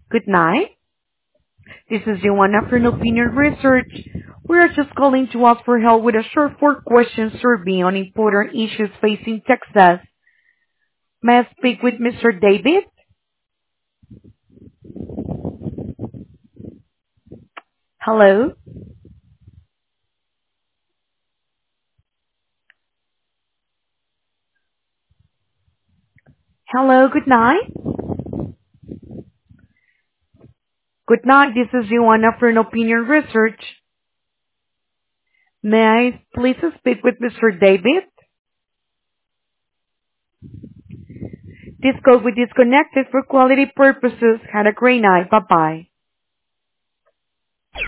Good night. This is Joanna from Opinion Research. We are just calling to ask for help with a short four-question survey on important issues facing Texas. May I speak with Mr. David? Hello? Hello, good night. Good night, this is Joanna from Opinion Research. May I please speak with Mr. David? This call will be disconnected for quality purposes. Have a great night. Bye-bye.